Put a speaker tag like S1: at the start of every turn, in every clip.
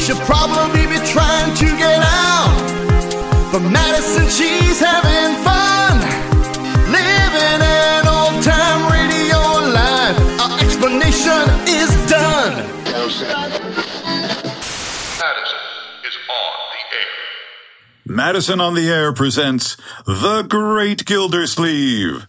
S1: should probably be trying to get out. But Madison, she's having fun, living an old-time radio life. Our explanation is done.
S2: Madison is on the air.
S3: Madison on the Air presents The Great Gildersleeve.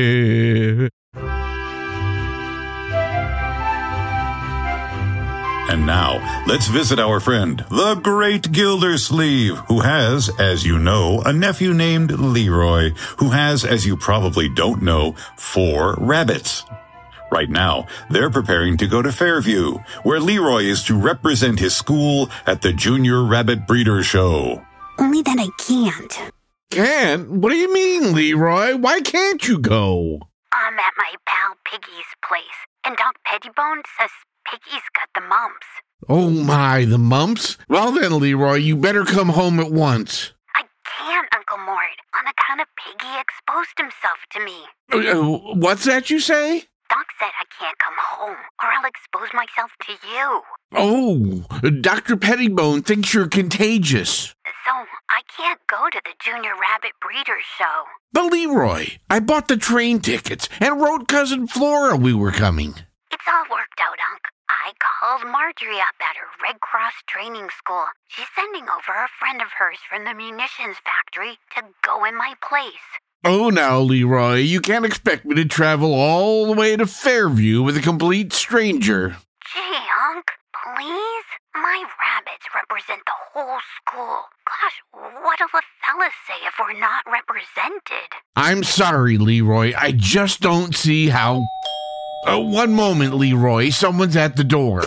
S3: And now, let's visit our friend, the Great Gildersleeve, who has, as you know, a nephew named Leroy, who has, as you probably don't know, 4 rabbits. Right now, they're preparing to go to Fairview, where Leroy is to represent his school at the Junior Rabbit Breeder Show.
S4: Only that I can't.
S5: Can't? What do you mean, Leroy? Why can't you go?
S4: I'm at my pal Piggy's place, and Doc Pettibone says Piggy's got the mumps.
S5: Oh my, the mumps? Well then, Leroy, you better come home at once.
S4: I can't, Uncle Mort, on account of Piggy exposed himself to me.
S5: What's that you say?
S4: Doc said I can't come home, or I'll expose myself to you.
S5: Oh, Dr. Pettibone thinks you're contagious.
S4: So I can't go to the Junior Rabbit Breeder Show.
S5: But Leroy, I bought the train tickets and wrote Cousin Flora we were coming.
S4: It's all worked out, Unc. I called Marjorie up at her Red Cross training school. She's sending over a friend of hers from the munitions factory to go in my place.
S5: Oh, now, Leroy, you can't expect me to travel all the way to Fairview with a complete stranger.
S4: Gee, Unc, please? My rabbits represent the whole school. Gosh, what'll the fellas say if we're not represented?
S5: I'm sorry, Leroy. I just don't see how... one moment, Leroy. Someone's at the door.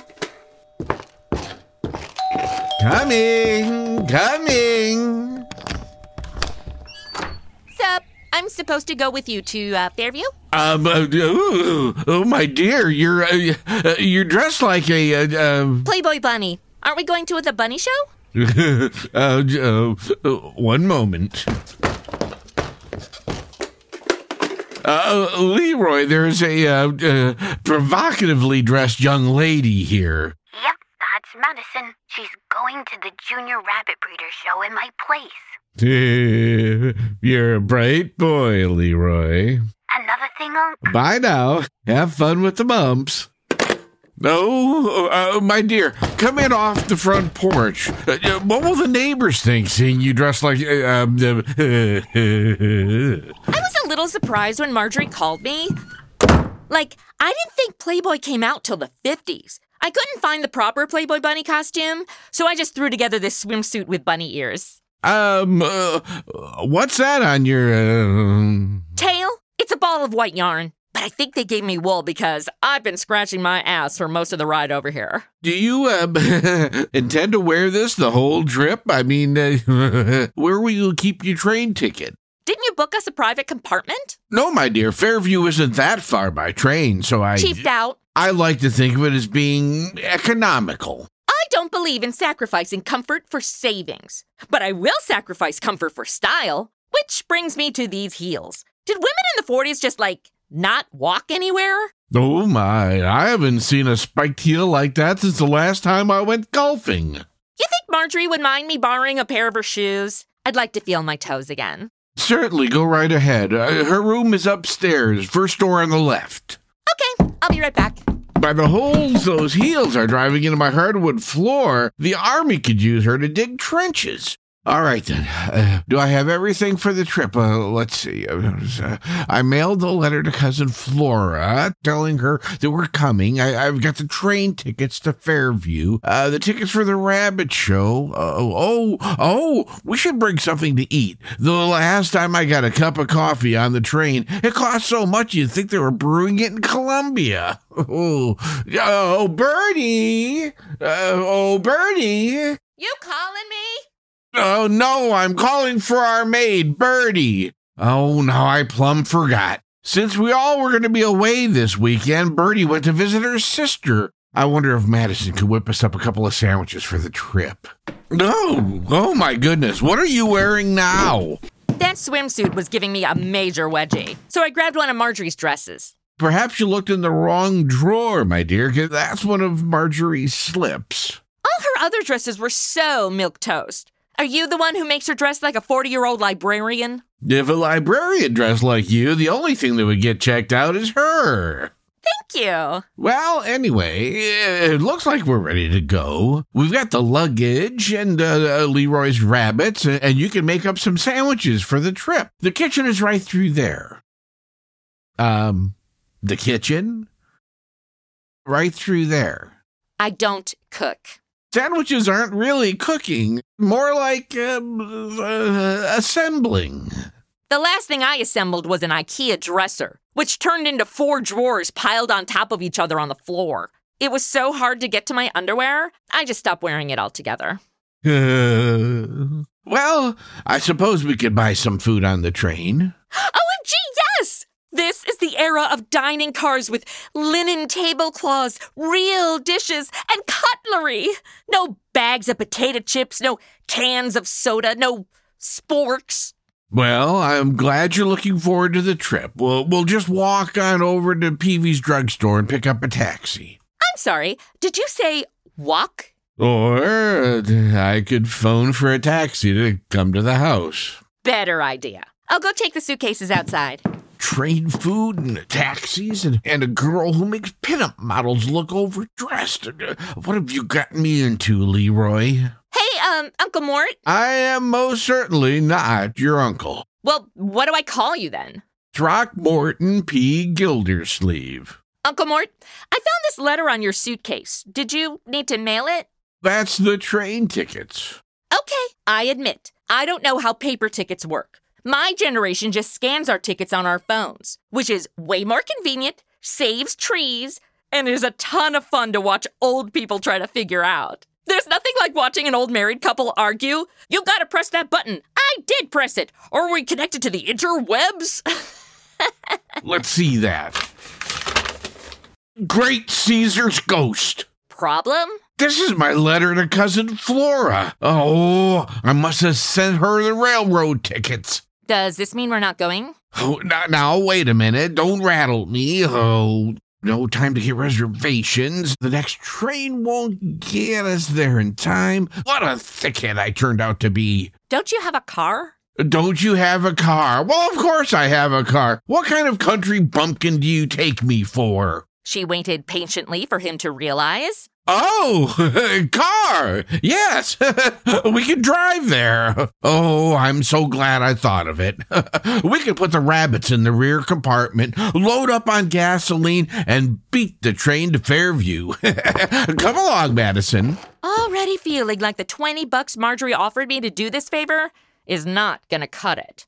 S5: Coming.
S6: Sup? I'm supposed to go with you to Fairview?
S5: Oh, my dear, you're dressed like a,
S6: Playboy Bunny. Aren't we going to the bunny show?
S5: One moment. Leroy, there's a provocatively dressed young lady here.
S4: Yep, that's Madison. She's going to the Junior Rabbit Breeder Show in my place.
S5: You're a bright boy, Leroy.
S4: Another thing, Unc?
S5: Bye now. Have fun with the mumps. Oh, my dear, come in off the front porch. What will the neighbors think seeing you dressed like...
S6: I was a little surprised when Marjorie called me. Like, I didn't think Playboy came out till the 50s. I couldn't find the proper Playboy bunny costume, so I just threw together this swimsuit with bunny ears.
S5: What's that on your,
S6: Tail? It's a ball of white yarn. But I think they gave me wool because I've been scratching my ass for most of the ride over here.
S5: Do you, intend to wear this the whole trip? I mean, where will you keep your train ticket?
S6: Didn't you book us a private compartment?
S5: No, my dear, Fairview isn't that far by train, so
S6: Cheaped out.
S5: I like to think of it as being economical.
S6: I don't believe in sacrificing comfort for savings. But I will sacrifice comfort for style. Which brings me to these heels. Did women in the 40s just, not walk anywhere?
S5: Oh my, I haven't seen a spiked heel like that since the last time I went golfing.
S6: You think Marjorie would mind me borrowing a pair of her shoes? I'd like to feel my toes again.
S5: Certainly, go right ahead. Her room is upstairs, first door on the left.
S6: Okay, I'll be right back.
S5: By the holes those heels are driving into my hardwood floor, the army could use her to dig trenches. All right, then. Do I have everything for the trip? Let's see. I mailed the letter to Cousin Flora telling her that we're coming. I've got the train tickets to Fairview, the tickets for the rabbit show. We should bring something to eat. The last time I got a cup of coffee on the train, it cost so much you'd think they were brewing it in Colombia. Oh, Bertie! Bertie!
S6: You calling me?
S5: Oh, no, I'm calling for our maid, Bertie. Oh, no, I plumb forgot. Since we all were going to be away this weekend, Bertie went to visit her sister. I wonder if Madison could whip us up a couple of sandwiches for the trip. Oh my goodness, what are you wearing now?
S6: That swimsuit was giving me a major wedgie, so I grabbed one of Marjorie's dresses.
S5: Perhaps you looked in the wrong drawer, my dear, 'cause that's one of Marjorie's slips.
S6: All her other dresses were so milquetoast. Are you the one who makes her dress like a 40-year-old librarian?
S5: If a librarian dressed like you, the only thing that would get checked out is her.
S6: Thank you.
S5: Well, anyway, it looks like we're ready to go. We've got the luggage and Leroy's rabbits, and you can make up some sandwiches for the trip. The kitchen is right through there. The kitchen? Right through there.
S6: I don't cook.
S5: Sandwiches aren't really cooking, more like assembling.
S6: The last thing I assembled was an IKEA dresser, which turned into 4 drawers piled on top of each other on the floor. It was so hard to get to my underwear, I just stopped wearing it altogether.
S5: Well, I suppose we could buy some food on the train.
S6: OMG, yes! This is the era of dining cars with linen tablecloths, real dishes, and cutlery. No bags of potato chips, no cans of soda, no sporks.
S5: Well, I'm glad you're looking forward to the trip. We'll just walk on over to Peavy's drugstore and pick up a taxi.
S6: I'm sorry, did you say walk?
S5: Or I could phone for a taxi to come to the house.
S6: Better idea. I'll go take the suitcases outside.
S5: Train food and taxis and a girl who makes pinup models look overdressed. What have you gotten me into, Leroy?
S6: Hey, Uncle Mort.
S5: I am most certainly not your uncle.
S6: Well, what do I call you then?
S5: Throckmorton P. Gildersleeve.
S6: Uncle Mort, I found this letter on your suitcase. Did you need to mail it?
S5: That's the train tickets.
S6: Okay, I admit, I don't know how paper tickets work. My generation just scans our tickets on our phones, which is way more convenient, saves trees, and is a ton of fun to watch old people try to figure out. There's nothing like watching an old married couple argue. You gotta press that button. I did press it. Or were we connected to the interwebs?
S5: Let's see that. Great Caesar's ghost.
S6: Problem?
S5: This is my letter to Cousin Flora. Oh, I must have sent her the railroad tickets.
S6: Does this mean we're not going?
S5: Oh, now, wait a minute. Don't rattle me. Oh, no time to get reservations. The next train won't get us there in time. What a thickhead I turned out to be.
S6: Don't you have a car?
S5: Don't you have a car? Well, of course I have a car. What kind of country bumpkin do you take me for?
S6: She waited patiently for him to realize.
S5: Oh, car! Yes, we can drive there. Oh, I'm so glad I thought of it. We could put the rabbits in the rear compartment, load up on gasoline, and beat the train to Fairview. Come along, Madison.
S6: Already feeling like the $20 Marjorie offered me to do this favor is not gonna cut it.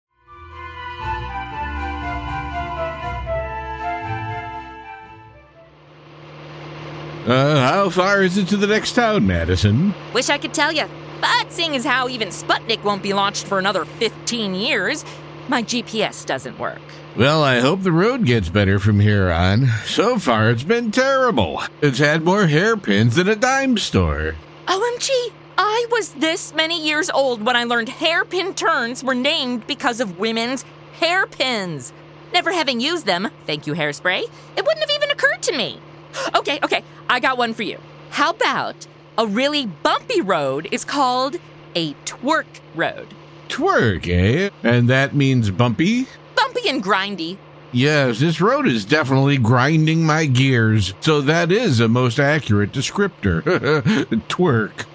S5: How far is it to the next town, Madison?
S6: Wish I could tell you, but seeing as how even Sputnik won't be launched for another 15 years, my GPS doesn't work.
S5: Well, I hope the road gets better from here on. So far, it's been terrible. It's had more hairpins than a dime store.
S6: OMG, I was this many years old when I learned hairpin turns were named because of women's hairpins. Never having used them, thank you Hairspray, it wouldn't have even occurred to me. Okay, I got one for you. How about a really bumpy road is called a twerk road?
S5: Twerk, eh? And that means bumpy?
S6: Bumpy and grindy.
S5: Yes, this road is definitely grinding my gears, so that is a most accurate descriptor. Twerk.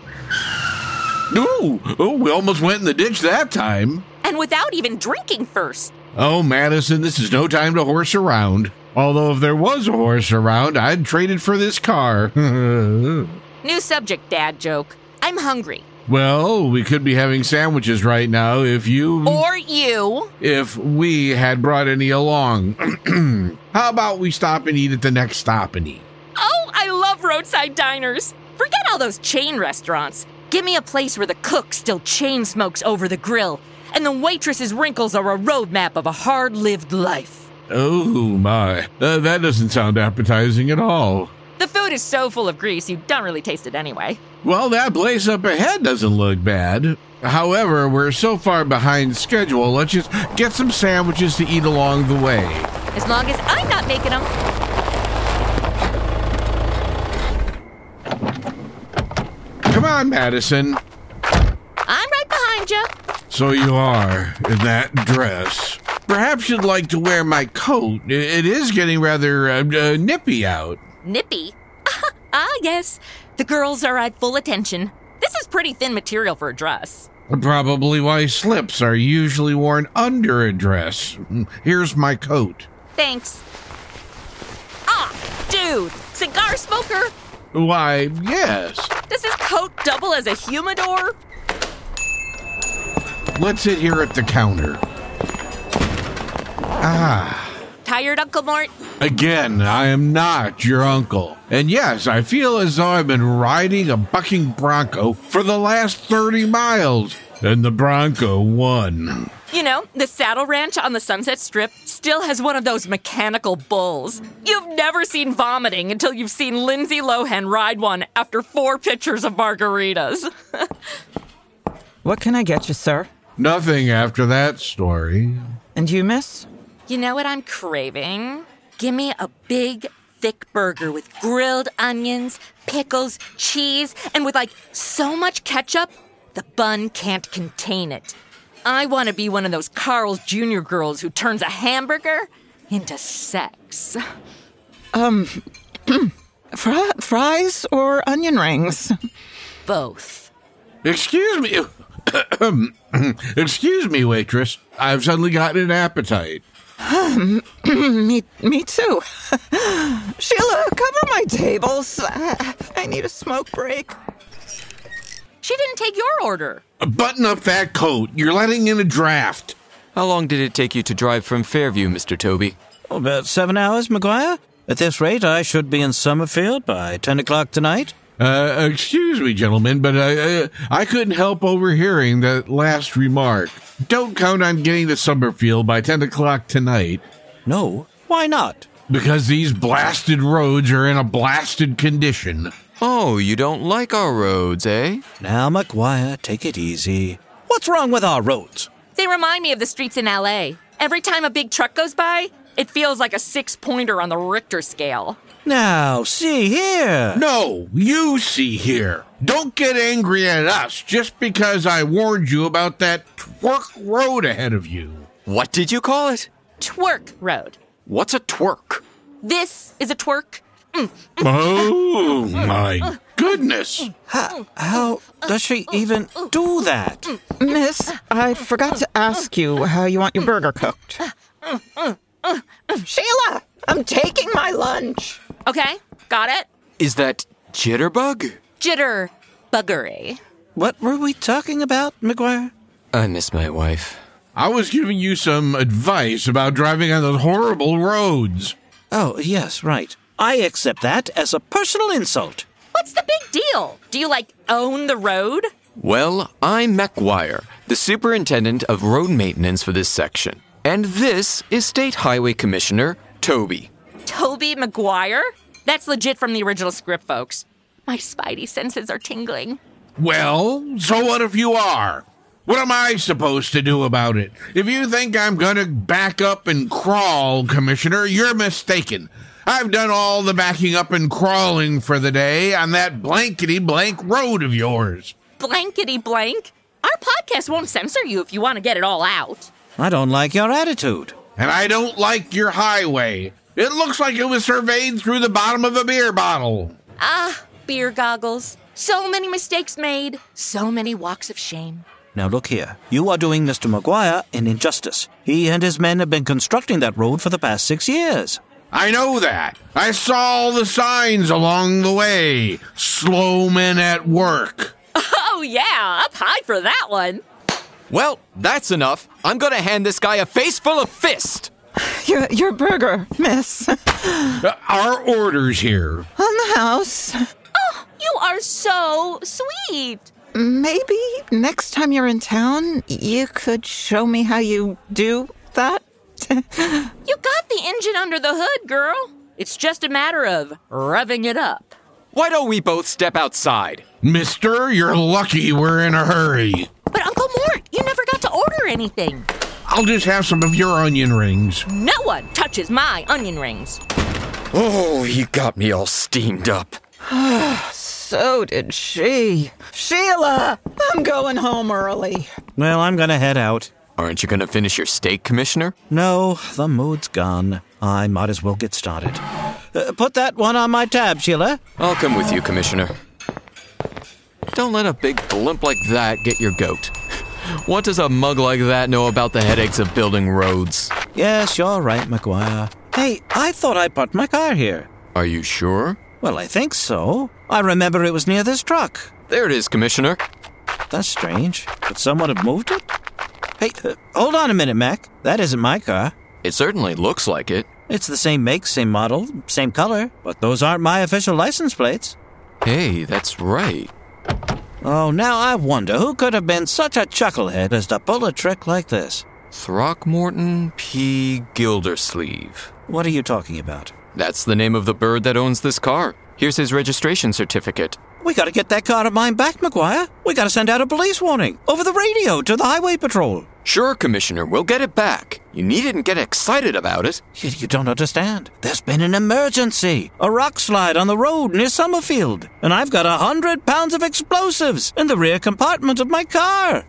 S5: Ooh, we almost went in the ditch that time.
S6: And without even drinking first.
S5: Oh, Madison, this is no time to horse around. Although if there was a horse around, I'd trade it for this car.
S6: New subject, dad joke. I'm hungry.
S5: Well, we could be having sandwiches right now if you...
S6: Or you.
S5: If we had brought any along. How about we stop and eat at the next stop and eat?
S6: Oh, I love roadside diners. Forget all those chain restaurants. Give me a place where the cook still chain smokes over the grill, and the waitress's wrinkles are a roadmap of a hard-lived life.
S5: Oh, my. That doesn't sound appetizing at all.
S6: The food is so full of grease, you don't really taste it anyway.
S5: Well, that place up ahead doesn't look bad. However, we're so far behind schedule, let's just get some sandwiches to eat along the way.
S6: As long as I'm not making them.
S5: Come on, Madison.
S6: I'm right behind you.
S5: So you are in that dress. Perhaps you'd like to wear my coat. It is getting rather nippy out.
S6: Nippy? Yes. The girls are at full attention. This is pretty thin material for a dress.
S5: Probably why slips are usually worn under a dress. Here's my coat.
S6: Thanks. Dude, cigar smoker?
S5: Why, yes.
S6: Does this coat double as a humidor?
S5: Let's sit here at the counter.
S6: Tired, Uncle Mort?
S5: Again, I am not your uncle. And yes, I feel as though I've been riding a bucking bronco for the last 30 miles. And the bronco won.
S6: You know, the Saddle Ranch on the Sunset Strip still has one of those mechanical bulls. You've never seen vomiting until you've seen Lindsay Lohan ride one after 4 pitchers of margaritas.
S7: What can I get you, sir?
S5: Nothing after that story.
S7: And you, miss?
S6: You know what I'm craving? Give me a big, thick burger with grilled onions, pickles, cheese, and with so much ketchup, the bun can't contain it. I want to be one of those Carl's Jr. girls who turns a hamburger into sex.
S7: Fries or onion rings?
S6: Both.
S5: Excuse me. Excuse me, waitress. I've suddenly gotten an appetite.
S7: Me too. Sheila, cover my tables. I need a smoke break.
S6: She didn't take your order.
S5: Button up that coat. You're letting in a draft.
S8: How long did it take you to drive from Fairview, Mr. Toby?
S9: About 7 hours, McGuire. At this rate, I should be in Summerfield by 10 o'clock tonight.
S5: Excuse me, gentlemen, but I couldn't help overhearing that last remark. Don't count on getting to Summerfield by 10 o'clock tonight.
S9: No, why not?
S5: Because these blasted roads are in a blasted condition.
S8: Oh, you don't like our roads, eh?
S9: Now, McGuire, take it easy. What's wrong with our roads?
S6: They remind me of the streets in L.A. Every time a big truck goes by, it feels like a 6-pointer on the Richter scale.
S9: Now, see here.
S5: No, you see here. Don't get angry at us just because I warned you about that twerk road ahead of you.
S8: What did you call it?
S6: Twerk road.
S8: What's a twerk?
S6: This is a twerk.
S5: Oh, my goodness.
S9: How does she even do that?
S7: Miss, I forgot to ask you how you want your burger cooked. Sheila, I'm taking my lunch.
S6: Okay, got it.
S8: Is that jitterbug?
S6: Jitter buggery.
S9: What were we talking about, McGuire?
S8: I miss my wife.
S5: I was giving you some advice about driving on those horrible roads.
S9: Oh, yes, right. I accept that as a personal insult.
S6: What's the big deal? Do you, own the road?
S8: Well, I'm McGuire, the superintendent of road maintenance for this section. And this is State Highway Commissioner Toby.
S6: Toby Maguire? That's legit from the original script, folks. My spidey senses are tingling.
S5: Well, so what if you are? What am I supposed to do about it? If you think I'm gonna back up and crawl, Commissioner, you're mistaken. I've done all the backing up and crawling for the day on that blankety-blank road of yours.
S6: Blankety-blank? Our podcast won't censor you if you want to get it all out.
S9: I don't like your attitude.
S5: And I don't like your highway. It looks like it was surveyed through the bottom of a beer bottle.
S6: Beer goggles. So many mistakes made. So many walks of shame.
S9: Now look here. You are doing Mr. McGuire an injustice. He and his men have been constructing that road for the past 6 years.
S5: I know that. I saw all the signs along the way. Slow men at work.
S6: Oh, yeah. Up high for that one.
S8: Well, that's enough. I'm gonna hand this guy a face full of fist.
S7: Your burger, miss.
S5: Our orders here.
S7: On the house.
S6: Oh, you are so sweet.
S7: Maybe next time you're in town, you could show me how you do that.
S6: You got the engine under the hood, girl. It's just a matter of revving it up.
S8: Why don't we both step outside?
S5: Mister, you're lucky we're in a hurry.
S6: But Uncle Mort, you never got to order anything.
S5: I'll just have some of your onion rings.
S6: No one touches my onion rings.
S8: Oh, you got me all steamed up.
S7: so did she. Sheila, I'm going home early.
S9: Well, I'm gonna head out.
S8: Aren't you going to finish your steak, Commissioner?
S9: No, the mood's gone. I might as well get started. Put that one on my tab, Sheila.
S8: I'll come with you, Commissioner. Don't let a big blimp like that get your goat. What does a mug like that know about the headaches of building roads?
S9: Yes, you're right, McGuire. Hey, I thought I parked my car here.
S8: Are you sure?
S9: Well, I think so. I remember it was near this truck.
S8: There it is, Commissioner.
S9: That's strange. Could someone have moved it? Hey, hold on a minute, Mac. That isn't my car.
S8: It certainly looks like it.
S9: It's the same make, same model, same color, but those aren't my official license plates.
S8: Hey, that's right.
S9: Oh, now I wonder who could have been such a chucklehead as to pull a trick like this.
S8: Throckmorton P. Gildersleeve.
S9: What are you talking about?
S8: That's the name of the bird that owns this car. Here's his registration certificate.
S9: We gotta get that car of mine back, McGuire. We gotta send out a police warning over the radio to the highway patrol.
S8: Sure, Commissioner, we'll get it back. You needn't get excited about it.
S9: You don't understand. There's been an emergency. A rock slide on the road near Summerfield. And I've got 100 pounds of explosives in the rear compartment of my car.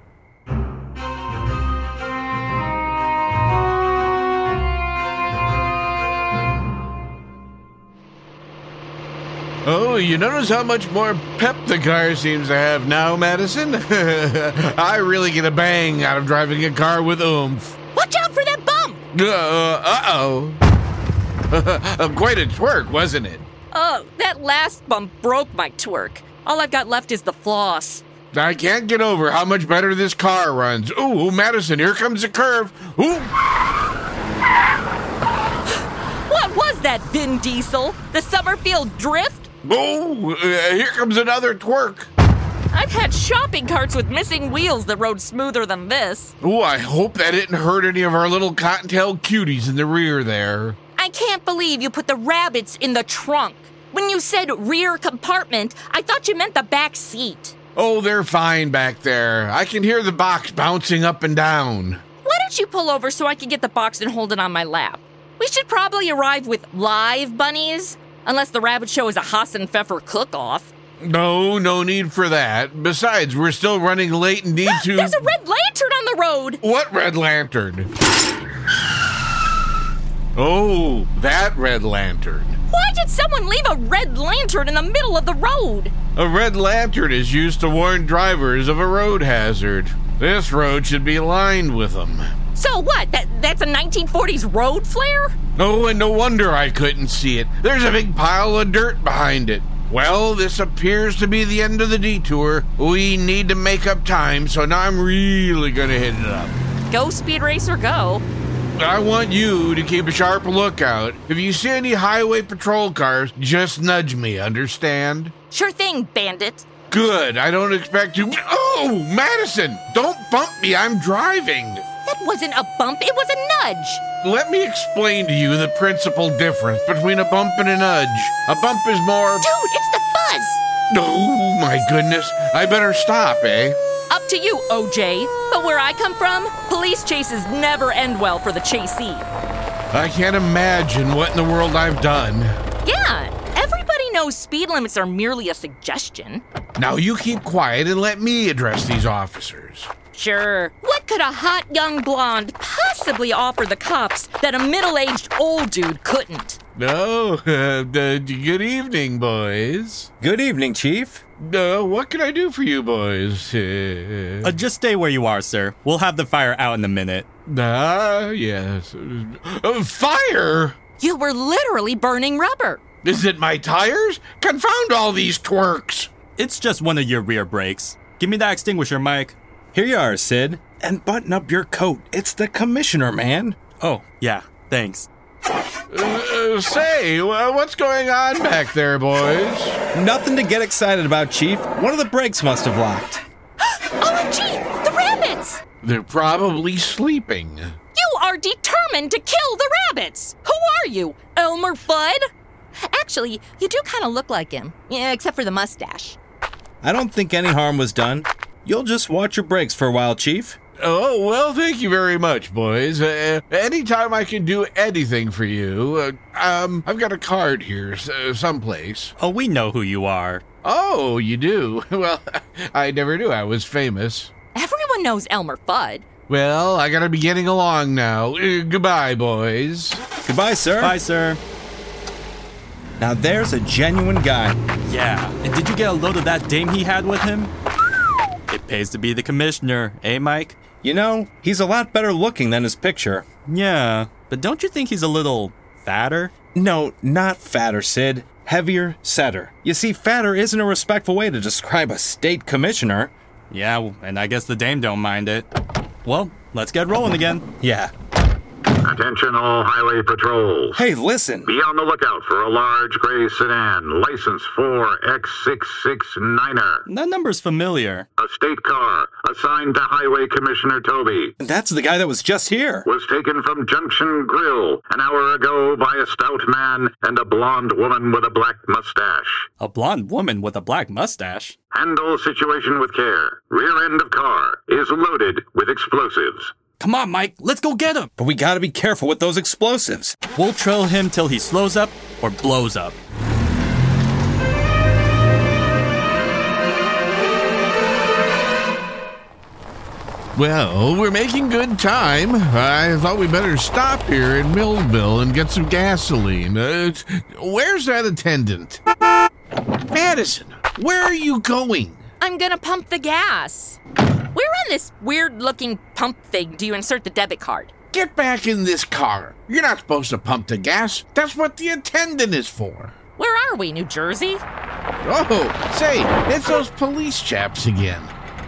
S5: Oh, you notice how much more pep the car seems to have now, Madison? I really get a bang out of driving a car with oomph.
S6: Watch out for that bump!
S5: Uh-oh. Quite a twerk, wasn't it?
S6: Oh, that last bump broke my twerk. All I've got left is the floss.
S5: I can't get over how much better this car runs. Ooh, Madison, here comes a curve. Ooh!
S6: What was that, Vin Diesel? The Summerfield Drift?
S5: Oh, here comes another twerk.
S6: I've had shopping carts with missing wheels that rode smoother than this.
S5: Oh, I hope that didn't hurt any of our little cottontail cuties in the rear there.
S6: I can't believe you put the rabbits in the trunk. When you said rear compartment, I thought you meant the back seat.
S5: Oh, they're fine back there. I can hear the box bouncing up and down.
S6: Why don't you pull over so I can get the box and hold it on my lap? We should probably arrive with live bunnies, unless the rabbit show is a Haas and Pfeffer cook-off.
S5: No need for that. Besides, we're still running late and need to...
S6: There's a red lantern on the road!
S5: What red lantern? Oh, that red lantern.
S6: Why did someone leave a red lantern in the middle of the road?
S5: A red lantern is used to warn drivers of a road hazard. This road should be lined with them.
S6: So what? That's a 1940s road flare?
S5: Oh, and no wonder I couldn't see it. There's a big pile of dirt behind it. Well, this appears to be the end of the detour. We need to make up time, so now I'm really gonna hit it up.
S6: Go, Speed Racer, go.
S5: I want you to keep a sharp lookout. If you see any highway patrol cars, just nudge me, understand?
S6: Sure thing, bandit.
S5: Good, I don't expect you... Oh, Madison, don't bump me, I'm driving.
S6: That wasn't a bump, it was a nudge.
S5: Let me explain to you the principal difference between a bump and a nudge. A bump is more...
S6: Dude, it's the fuzz.
S5: Oh, my goodness. I better stop, eh?
S6: Up to you, OJ. But where I come from, police chases never end well for the chasee.
S5: I can't imagine what in the world I've done.
S6: Yeah, everybody knows speed limits are merely a suggestion.
S5: Now you keep quiet and let me address these officers.
S6: Sure. What could a hot young blonde possibly offer the cops that a middle-aged old dude couldn't?
S5: Oh, good evening, boys.
S10: Good evening, Chief.
S5: What can I do for you, boys?
S10: Just stay where you are, sir. We'll have the fire out in a minute.
S5: Yes. Fire?
S6: You were literally burning rubber.
S5: Is it my tires? Confound all these twerks.
S10: It's just one of your rear brakes. Give me that extinguisher, Mike.
S11: Here you are, Sid. And button up your coat. It's the commissioner, man.
S10: Oh, yeah. Thanks.
S5: Say, what's going on back there, boys?
S11: Nothing to get excited about, Chief. One of the brakes must have locked.
S6: OMG! The rabbits!
S5: They're probably sleeping.
S6: You are determined to kill the rabbits! Who are you, Elmer Fudd? Actually, you do kind of look like him. Yeah, except for the mustache.
S11: I don't think any harm was done. You'll just watch your brakes for a while, Chief.
S5: Oh, well, thank you very much, boys. Anytime I can do anything for you, I've got a card here someplace.
S10: Oh, we know who you are.
S5: Oh, you do? Well, I never knew I was famous.
S6: Everyone knows Elmer Fudd.
S5: Well, I gotta be getting along now. Goodbye, boys.
S11: Goodbye, sir.
S10: Bye, sir.
S11: Now there's a genuine guy.
S10: Yeah, and did you get a load of that dame he had with him? It pays to be the commissioner, eh, Mike?
S11: You know, he's a lot better looking than his picture.
S10: Yeah, but don't you think he's a little fatter?
S11: No, not fatter, Sid. Heavier, setter. You see, fatter isn't a respectful way to describe a state commissioner.
S10: Yeah, and I guess the dame don't mind it. Well, let's get rolling again.
S11: Yeah.
S2: Attention all highway patrols.
S11: Hey, listen.
S2: Be on the lookout for a large gray sedan, license 4X669er.
S10: That number's familiar.
S2: A state car assigned to Highway Commissioner Toby.
S11: That's the guy that was just here.
S2: Was taken from Junction Grill an hour ago by a stout man and a blonde woman with a black mustache.
S10: A blonde woman with a black mustache?
S2: Handle situation with care. Rear end of car is loaded with explosives.
S10: Come on, Mike, let's go get him.
S11: But we gotta be careful with those explosives.
S10: We'll trail him till he slows up or blows up.
S5: Well, we're making good time. I thought we better stop here in Millville and get some gasoline. Where's that attendant? Madison, where are you going?
S6: I'm gonna pump the gas. Where on this weird-looking pump thing do you insert the debit card?
S5: Get back in this car. You're not supposed to pump the gas. That's what the attendant is for.
S6: Where are we, New Jersey?
S5: Oh, say, it's those police chaps again.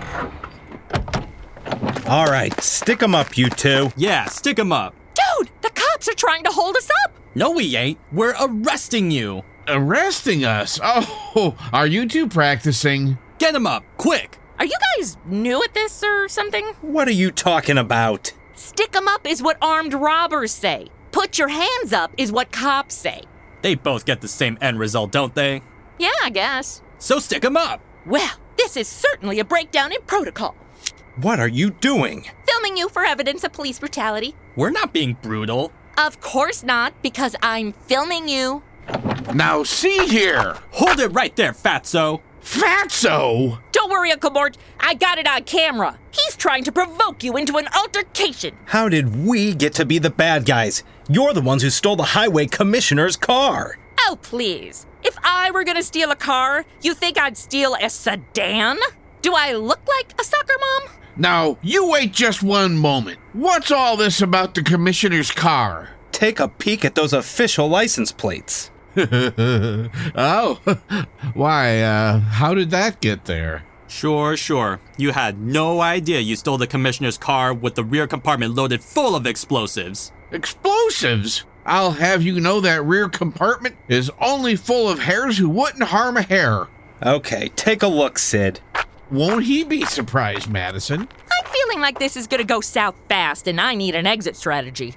S11: All right, stick 'em up, you two.
S10: Yeah, stick him up.
S6: Dude, the cops are trying to hold us up.
S10: No, we ain't. We're arresting you.
S5: Arresting us? Oh, are you two practicing?
S10: Get him up, quick.
S6: Are you guys new at this or something?
S11: What are you talking about?
S6: Stick 'em up is what armed robbers say. Put your hands up is what cops say.
S10: They both get the same end result, don't they?
S6: Yeah, I guess.
S10: So stick him up.
S6: Well, this is certainly a breakdown in protocol.
S11: What are you doing?
S6: Filming you for evidence of police brutality.
S10: We're not being brutal.
S6: Of course not, because I'm filming you.
S5: Now see here.
S10: Hold it right there, fatso.
S5: Fatso?
S6: Don't worry, Uncle Mort. I got it on camera. He's trying to provoke you into an altercation.
S11: How did we get to be the bad guys? You're the ones who stole the highway commissioner's car.
S6: Oh, please. If I were gonna steal a car, you think I'd steal a sedan? Do I look like a soccer mom?
S5: Now, you wait just one moment. What's all this about the commissioner's car?
S11: Take a peek at those official license plates.
S5: Oh, why, how did that get there?
S10: Sure. You had no idea you stole the commissioner's car with the rear compartment loaded full of explosives.
S5: Explosives? I'll have you know that rear compartment is only full of hares who wouldn't harm a hare.
S11: Okay, take a look, Sid.
S5: Won't he be surprised, Madison?
S6: I'm feeling like this is gonna go south fast and I need an exit strategy.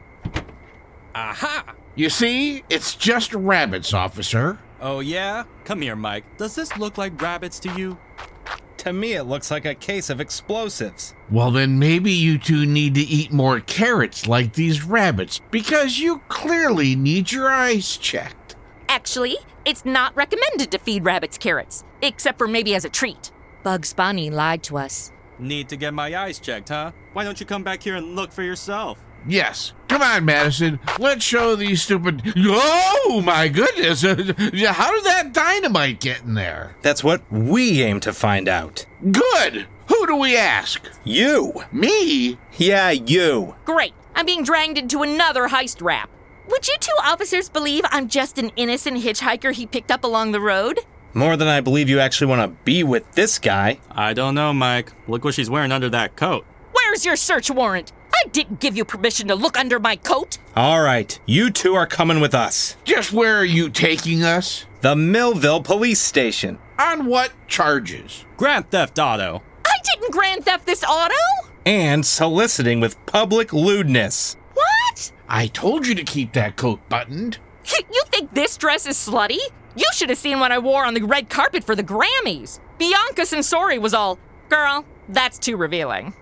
S10: Aha!
S5: You see, it's just rabbits, officer.
S10: Oh yeah? Come here, Mike. Does this look like rabbits to you?
S11: To me, it looks like a case of explosives.
S5: Well, then maybe you two need to eat more carrots like these rabbits, because you clearly need your eyes checked.
S6: Actually, it's not recommended to feed rabbits carrots, except for maybe as a treat. Bugs Bunny lied to us.
S10: Need to get my eyes checked, huh? Why don't you come back here and look for yourself?
S5: Yes. Come on, Madison. Let's show these stupid... Oh, my goodness. How did that dynamite get in there?
S11: That's what we aim to find out.
S5: Good. Who do we ask?
S11: You.
S5: Me?
S11: Yeah, you.
S6: Great. I'm being dragged into another heist rap. Would you two officers believe I'm just an innocent hitchhiker he picked up along the road?
S11: More than I believe you actually want to be with this guy.
S10: I don't know, Mike. Look what she's wearing under that coat.
S6: Where's your search warrant? I didn't give you permission to look under my coat.
S11: All right, you two are coming with us.
S5: Just where are you taking us?
S11: The Millville Police Station.
S5: On what charges?
S10: Grand theft auto.
S6: I didn't grand theft this auto.
S11: And soliciting with public lewdness.
S6: What?
S5: I told you to keep that coat buttoned.
S6: You think this dress is slutty? You should have seen what I wore on the red carpet for the Grammys. Bianca Censori was all, girl, that's too revealing.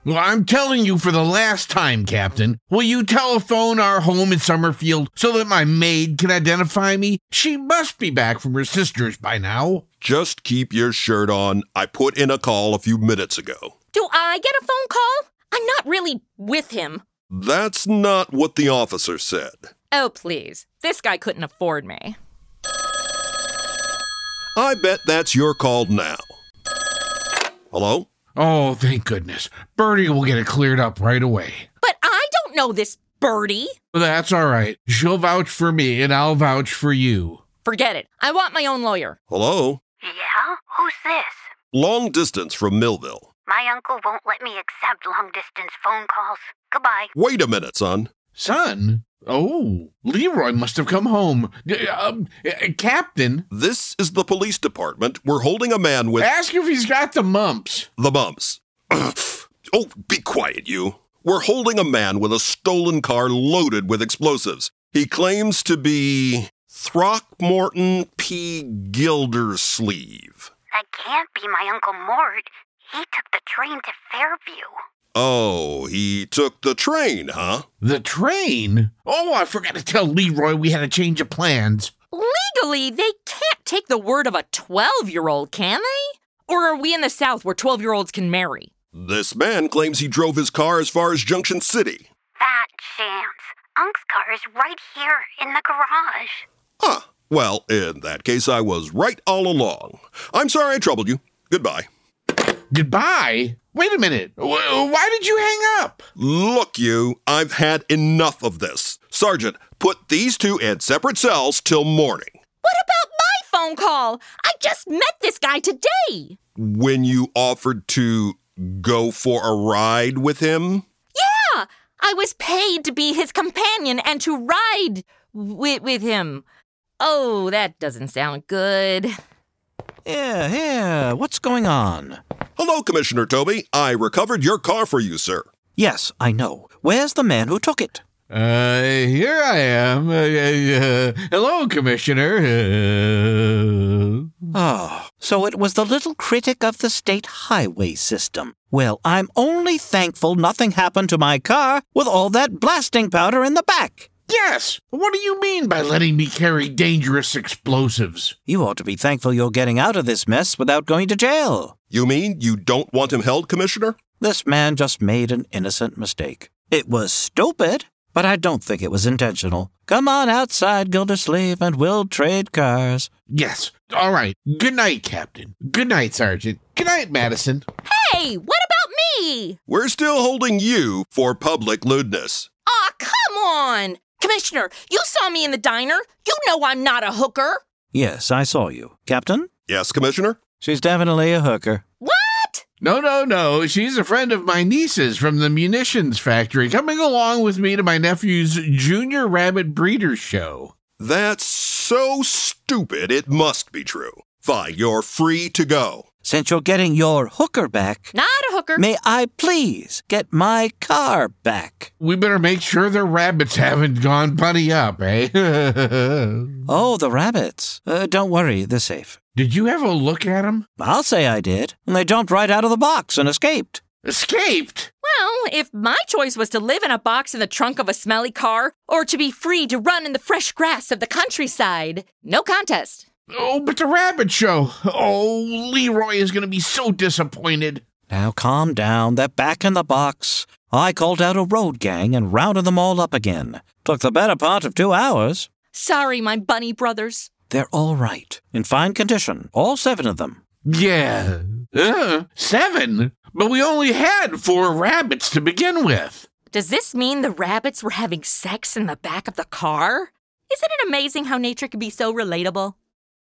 S5: Well, I'm telling you for the last time, Captain. Will you telephone our home in Summerfield so that my maid can identify me? She must be back from her sister's by now.
S12: Just keep your shirt on. I put in a call a few minutes ago.
S6: Do I get a phone call? I'm not really with him.
S12: That's not what the officer said.
S6: Oh, please. This guy couldn't afford me.
S12: I bet that's your call now. Hello?
S5: Oh, thank goodness. Birdie will get it cleared up right away.
S6: But I don't know this Birdie.
S5: That's all right. She'll vouch for me, and I'll vouch for you.
S6: Forget it. I want my own lawyer.
S12: Hello?
S4: Yeah? Who's this?
S12: Long distance from Millville.
S4: My uncle won't let me accept long-distance phone calls. Goodbye.
S12: Wait a minute, son.
S5: Son? Oh, Leroy must have come home. Captain?
S12: This is the police department. We're holding a man with...
S5: Ask if he's got the mumps.
S12: The mumps. Oh, be quiet, you. We're holding a man with a stolen car loaded with explosives. He claims to be Throckmorton P. Gildersleeve.
S4: That can't be my Uncle Mort. He took the train to Fairview.
S12: Oh, he took the train, huh?
S5: The train? Oh, I forgot to tell Leroy we had a change of plans.
S6: Legally, they can't take the word of a 12-year-old, can they? Or are we in the South where 12-year-olds can marry?
S12: This man claims he drove his car as far as Junction City.
S4: Fat chance. Unc's car is right here in the garage.
S12: Huh. Well, in that case, I was right all along. I'm sorry I troubled you. Goodbye.
S5: Goodbye? Wait a minute. Why did you hang up?
S12: Look, you, I've had enough of this. Sergeant, put these two in separate cells till morning.
S6: What about my phone call? I just met this guy today.
S12: When you offered to go for a ride with him?
S6: Yeah, I was paid to be his companion and to ride with him. Oh, that doesn't sound good.
S9: Yeah, what's going on?
S12: Hello, Commissioner Toby. I recovered your car for you, sir.
S9: Yes, I know. Where's the man who took it?
S5: Here I am. Hello, Commissioner.
S9: Oh, so it was the little critic of the state highway system. Well, I'm only thankful nothing happened to my car with all that blasting powder in the back.
S5: Yes. What do you mean by letting me carry dangerous explosives?
S9: You ought to be thankful you're getting out of this mess without going to jail.
S12: You mean you don't want him held, Commissioner?
S9: This man just made an innocent mistake. It was stupid, but I don't think it was intentional. Come on outside, Gildersleeve, and we'll trade cars.
S5: Yes. All right. Good night, Captain. Good night, Sergeant. Good night, Madison.
S6: Hey, what about me?
S12: We're still holding you for public lewdness.
S6: Aw, come on. Commissioner, you saw me in the diner. You know I'm not a hooker.
S9: Yes, I saw you. Captain?
S12: Yes, Commissioner?
S9: She's definitely a hooker.
S6: What?
S5: No. She's a friend of my niece's from the munitions factory, coming along with me to my nephew's Junior Rabbit Breeder show.
S12: That's so stupid, it must be true. Fine, you're free to go.
S9: Since you're getting your hooker back...
S6: Not a hooker.
S9: May I please get my car back?
S5: We better make sure the rabbits haven't gone bunny up, eh?
S9: Oh, the rabbits. Don't worry, they're safe.
S5: Did you have a look at them?
S9: I'll say I did. And they jumped right out of the box and escaped.
S5: Escaped?
S6: Well, if my choice was to live in a box in the trunk of a smelly car or to be free to run in the fresh grass of the countryside, no contest.
S5: Oh, but the rabbit show. Oh, Leroy is going to be so disappointed.
S9: Now calm down. They're back in the box. I called out a road gang and rounded them all up again. Took the better part of 2 hours.
S6: Sorry, my bunny brothers.
S9: They're all right. In fine condition. All 7 of them.
S5: Yeah. 7? But we only had 4 rabbits to begin with.
S6: Does this mean the rabbits were having sex in the back of the car? Isn't it amazing how nature can be so relatable?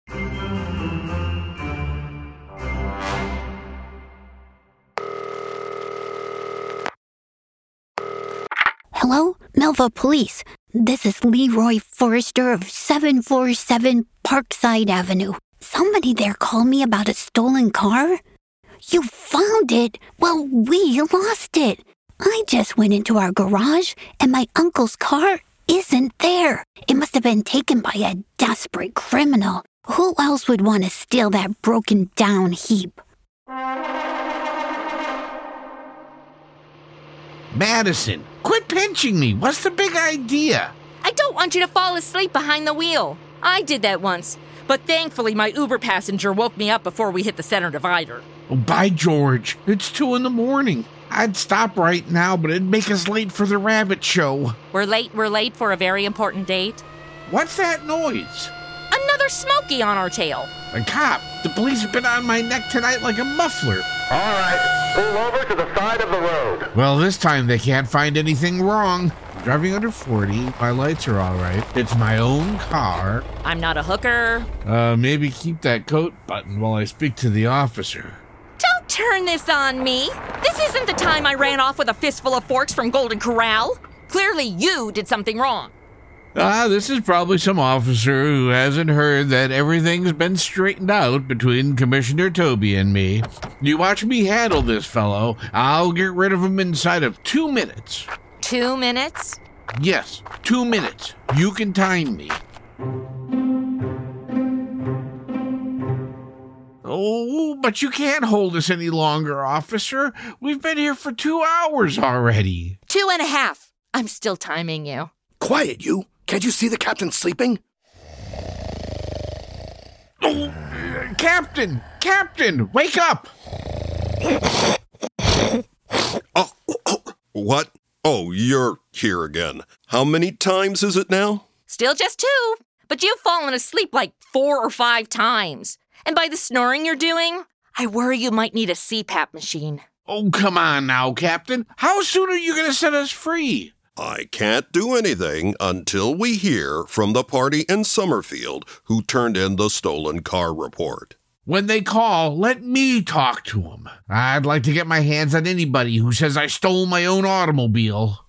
S4: Hello? Melva Police. This is Leroy Forrester of 747 Parkside Avenue. Somebody there called me about a stolen car? You found it? Well, we lost it. I just went into our garage and my uncle's car isn't there. It must have been taken by a desperate criminal. Who else would want to steal that broken down heap?
S5: Madison, quit pinching me. What's the big idea?
S6: I don't want you to fall asleep behind the wheel. I did that once, but thankfully my Uber passenger woke me up before we hit the center divider.
S5: Oh, by George, it's 2 a.m. I'd stop right now, but it'd make us late for the rabbit show.
S6: We're late for a very important date.
S5: What's that noise?
S6: Another Smokey on our tail.
S5: A cop. The police have been on my neck tonight like a muffler.
S2: All right, pull over to the side of the road.
S5: Well, this time they can't find anything wrong. Driving under 40, my lights are all right. It's my own car.
S6: I'm not a hooker.
S5: Maybe keep that coat button while I speak to the officer.
S6: Don't turn this on me. This isn't the time I ran off with a fistful of forks from Golden Corral. Clearly you did something wrong.
S5: This is probably some officer who hasn't heard that everything's been straightened out between Commissioner Toby and me. You watch me handle this fellow. I'll get rid of him inside of 2 minutes.
S6: 2 minutes?
S5: Yes, 2 minutes. You can time me. Oh, but you can't hold us any longer, officer. We've been here for 2 hours already.
S6: 2.5. I'm still timing you.
S1: Quiet, you. Can't you see the captain sleeping?
S5: Oh, Captain, wake up!
S12: What? Oh, you're here again. How many times is it now?
S6: Still just 2, but you've fallen asleep like 4 or 5 times. And by the snoring you're doing, I worry you might need a CPAP machine.
S5: Oh, come on now, Captain. How soon are you going to set us free?
S12: I can't do anything until we hear from the party in Summerfield who turned in the stolen car report.
S5: When they call, let me talk to them. I'd like to get my hands on anybody who says I stole my own automobile.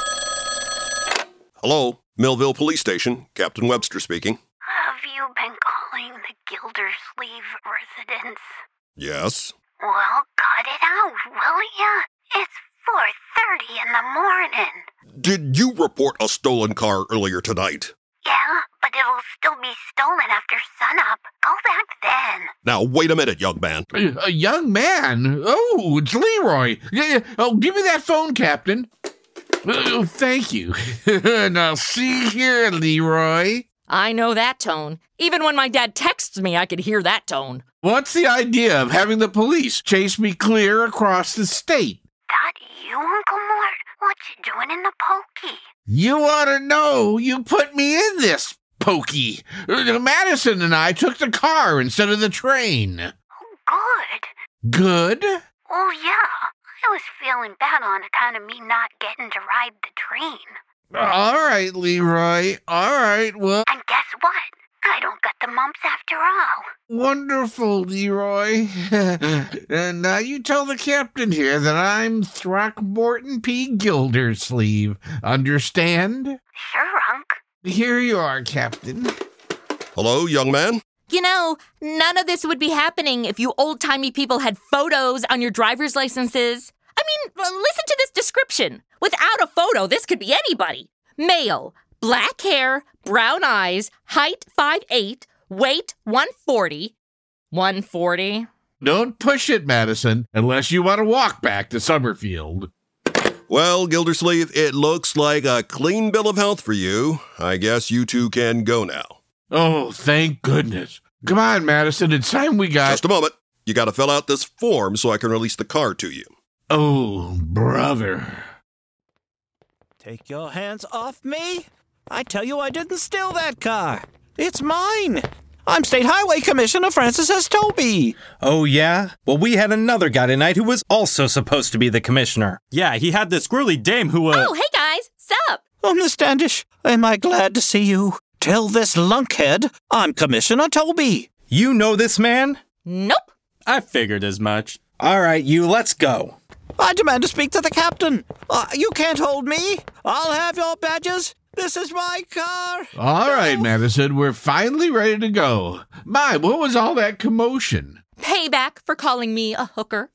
S12: Hello, Millville Police Station. Captain Webster speaking.
S4: Have you been calling the Gildersleeve residence?
S12: Yes.
S4: Well, cut it out, will ya? It's 4:30 in the morning.
S12: Did you report a stolen car earlier tonight?
S4: Yeah, but it'll still be stolen after sunup. Go back then.
S12: Now, wait a minute, young man.
S5: A young man? Oh, it's Leroy. Yeah. Oh, give me that phone, Captain. Oh, thank you. Now, see here, Leroy.
S6: I know that tone. Even when my dad texts me, I could hear that tone.
S5: What's the idea of having the police chase me clear across the state?
S4: That you, Uncle Mort? What you doing in the pokey?
S5: You ought to know. You put me in this pokey. Madison and I took the car instead of the train.
S4: Oh, good.
S5: Good?
S4: Oh, yeah. I was feeling bad on account of me not getting to ride the train.
S5: All right, Leroy. All right, well...
S4: And guess what? I don't got the mumps after all.
S5: Wonderful, Leroy. And now you tell the captain here that I'm Throckmorton P. Gildersleeve. Understand?
S4: Sure, Unc.
S5: Here you are, Captain.
S12: Hello, young man?
S6: You know, none of this would be happening if you old-timey people had photos on your driver's licenses. I mean, listen to this description. Without a photo, this could be anybody. Male, black hair, brown eyes, height 5'8", weight 140. 140?
S5: Don't push it, Madison, unless you want to walk back to Summerfield.
S12: Well, Gildersleeve, it looks like a clean bill of health for you. I guess you two can go now.
S5: Oh, thank goodness. Come on, Madison, it's time we got...
S12: Just a moment. You got to fill out this form so I can release the car to you.
S5: Oh, brother.
S9: Take your hands off me. I tell you I didn't steal that car. It's mine. I'm State Highway Commissioner Francis S. Toby.
S11: Oh, yeah? Well, we had another guy tonight who was also supposed to be the commissioner.
S10: Yeah, he had this squirrely dame who,
S6: Oh, hey, guys. Sup?
S9: Oh, Miss Standish, am I glad to see you. Tell this lunkhead I'm Commissioner Toby.
S11: You know this man?
S6: Nope.
S10: I figured as much.
S11: All right, you, let's go.
S9: I demand to speak to the captain. You can't hold me. I'll have your badges. This is my car.
S5: All right, Madison, we're finally ready to go. My, what was all that commotion?
S6: Payback for calling me a hooker.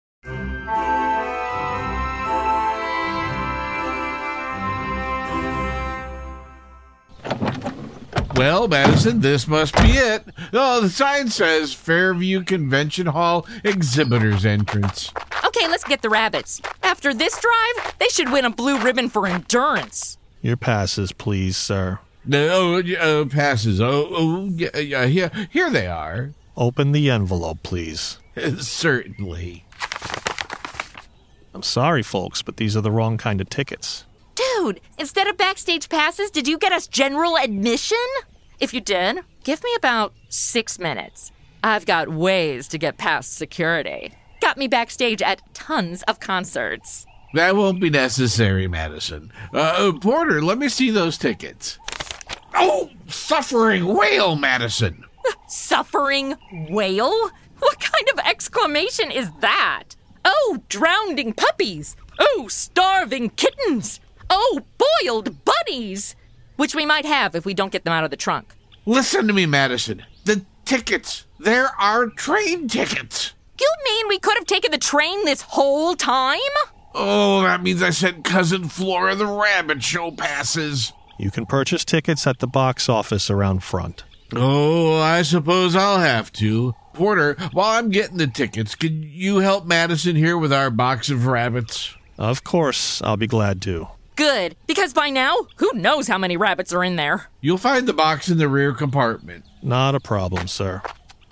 S5: Well, Madison, this must be it. Oh, the sign says Fairview Convention Hall Exhibitors Entrance.
S6: Okay, Okay, let's get the rabbits. After this drive, they should win a blue ribbon for endurance.
S13: Your passes, please, sir.
S5: Passes. Yeah, here they are.
S13: Open the envelope, please.
S5: Certainly.
S13: I'm sorry, folks, but these are the wrong kind of tickets.
S6: Dude, instead of backstage passes, did you get us general admission? If you did, give me about 6 minutes. I've got ways to get past security. Got me backstage at tons of concerts.
S5: That won't be necessary, Madison. Porter, let me see those tickets. Oh, suffering whale, Madison.
S6: Suffering whale? What kind of exclamation is that? Oh, drowning puppies. Oh, starving kittens. Oh, boiled bunnies. Which we might have if we don't get them out of the trunk.
S5: Listen to me, Madison. The tickets. There are train tickets.
S6: You mean we could have taken the train this whole time?
S5: Oh, that means I sent Cousin Flora the Rabbit show passes.
S13: You can purchase tickets at the box office around front.
S5: Oh, I suppose I'll have to. Porter, while I'm getting the tickets, could you help Madison here with our box of rabbits?
S13: Of course, I'll be glad to.
S6: Good, because by now, who knows how many rabbits are in there?
S5: You'll find the box in the rear compartment.
S13: Not a problem, sir.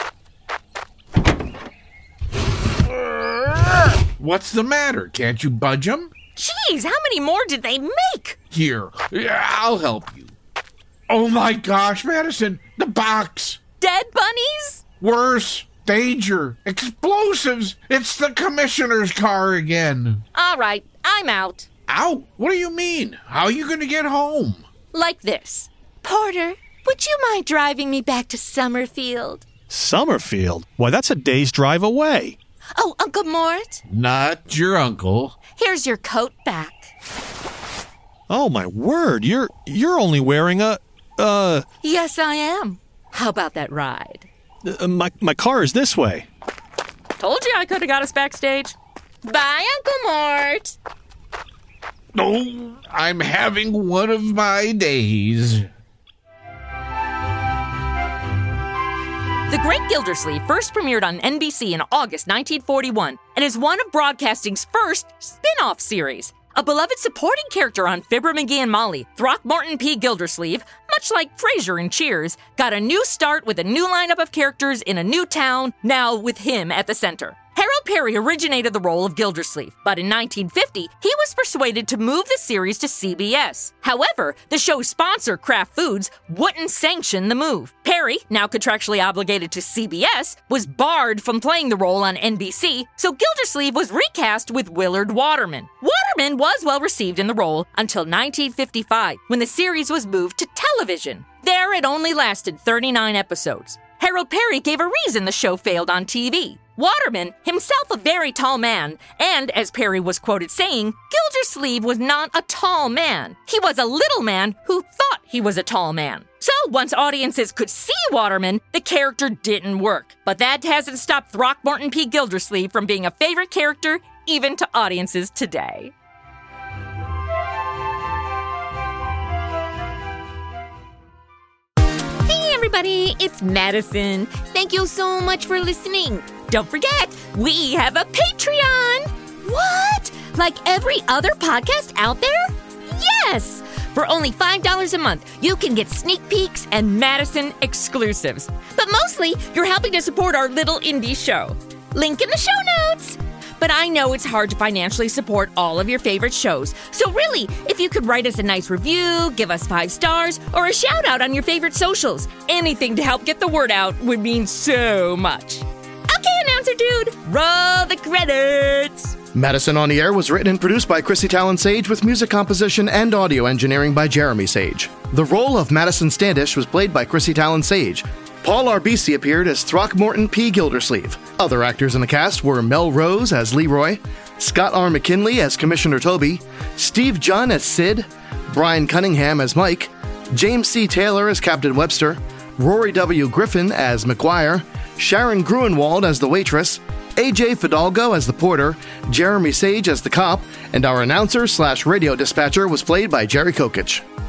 S5: What's the matter? Can't you budge them?
S6: Jeez, how many more did they make?
S5: Here, I'll help you. Oh my gosh, Madison, the box!
S6: Dead bunnies?
S5: Worse, danger, explosives. It's the commissioner's car again.
S6: All right, I'm out.
S5: Out? What do you mean? How are you going to get home?
S6: Like this. Porter, would you mind driving me back to Summerfield?
S13: Summerfield? Why, that's a day's drive away.
S6: Oh, Uncle Mort?
S5: Not your uncle.
S6: Here's your coat back.
S13: Oh, my word. You're only wearing a,
S6: Yes, I am. How about that ride?
S13: My car is this way.
S6: Told you I could have got us backstage. Bye, Uncle Mort.
S5: Oh, I'm having one of my days.
S6: The Great Gildersleeve first premiered on NBC in August 1941 and is one of broadcasting's first spin-off series. A beloved supporting character on Fibber McGee and Molly, Throckmorton P. Gildersleeve, much like Frasier in Cheers, got a new start with a new lineup of characters in a new town, now with him at the center. Harold Perry originated the role of Gildersleeve, but in 1950, he was persuaded to move the series to CBS. However, the show's sponsor, Kraft Foods, wouldn't sanction the move. Perry, now contractually obligated to CBS, was barred from playing the role on NBC, so Gildersleeve was recast with Willard Waterman. Waterman was well received in the role until 1955, when the series was moved to television. There, it only lasted 39 episodes. Harold Perry gave a reason the show failed on TV. Waterman, himself a very tall man, and as Perry was quoted saying, Gildersleeve was not a tall man. He was a little man who thought he was a tall man. So once audiences could see Waterman, the character didn't work. But that hasn't stopped Throckmorton P. Gildersleeve from being a favorite character even to audiences today. Hey everybody, it's Madison. Thank you so much for listening. Don't forget, we have a Patreon! What? Like every other podcast out there? Yes! For only $5 a month, you can get sneak peeks and Madison exclusives. But mostly, you're helping to support our little indie show. Link in the show notes! But I know it's hard to financially support all of your favorite shows. So really, if you could write us a nice review, give us 5 stars, or a shout out on your favorite socials, anything to help get the word out would mean so much. Okay, announcer dude, roll the credits.
S14: Madison on the Air was written and produced by Chrissy Talon Sage with music composition and audio engineering by Jeremy Sage. The role of Madison Standish was played by Chrissy Talon Sage. Paul Arbisi appeared as Throckmorton P. Gildersleeve. Other actors in the cast were Mel Rose as Leroy, Scott R. McKinley as Commissioner Toby, Steve Junn as Sid, Brian Cunningham as Mike, James C. Taylor as Captain Webster, Rory W. Griffin as McGuire, Sharon Gruenwald as the waitress, AJ Fidalgo as the porter, Jeremy Sage as the cop, and our announcer/radio dispatcher was played by Jerry Kokich.